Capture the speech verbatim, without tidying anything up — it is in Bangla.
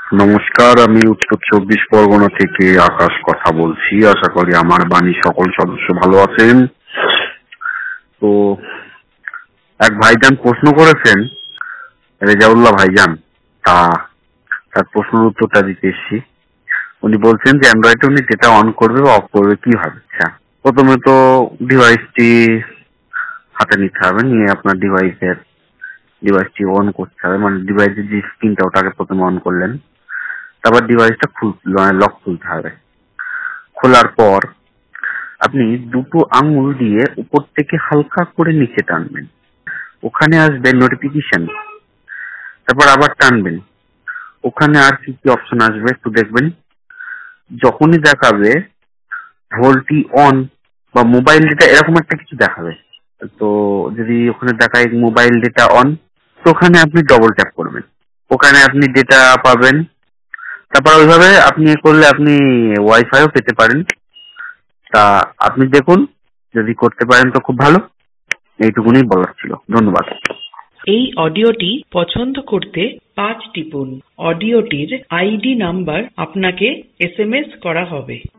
নমস্কার, আমি উত্তর চব্বিশ পরগনা থেকে আকাশ কথা বলছি। আশা করি আমার বাণী সকল সদস্য ভালো আছেন। তো এক ভাইজান প্রশ্ন করেছেন, রেজাউল্লাহ ভাইজান, তা তার প্রশ্নের উত্তরটা দিতে এসেছি। উনি বলছেন যে অ্যান্ড্রয়েডে উনি যেটা অন করবে বা অফ করবে কিভাবে। আচ্ছা, প্রথমে তো ডিভাইসটি হাতে নিতে হবে, নিয়ে আপনার ডিভাইসের ডিভাইসটি অন করতে হবে, মানে ডিভাইসের যে স্ক্রিনটা ওটাকে প্রথমে অন করলেন। তারপর ডিভাইসটা খুল লক খুলতে হবে। খোলার পর আপনি দুটো আঙুল দিয়ে উপর থেকে হালকা করে নিচে টানবেন, ওখানে আসবে নোটিফিকেশন। তারপর আবার টানবেন, ওখানে আর কি কি অপশন আসবে একটু দেখবেন। যখনই দেখাবে ভোল্টি অন বা মোবাইল ডেটা এরকম একটা কিছু দেখাবে, তো যদি ওখানে দেখায় মোবাইল ডেটা অন, তো ওখানে আপনি ডবল ট্যাপ করবেন, ওখানে আপনি ডেটা পাবেন। তারপর ওইভাবে আপনি এ করলে আপনি ওয়াইফাইও পেতে পারেন। তা আপনি দেখুন, যদি করতে পারেন তো খুব ভালো। এইটুকুনি বলার ছিল, ধন্যবাদ। এই অডিওটি পছন্দ করতে পাঁচ টিপুন। অডিওটির আইডি নাম্বার আপনাকে এস এম এস করা হবে।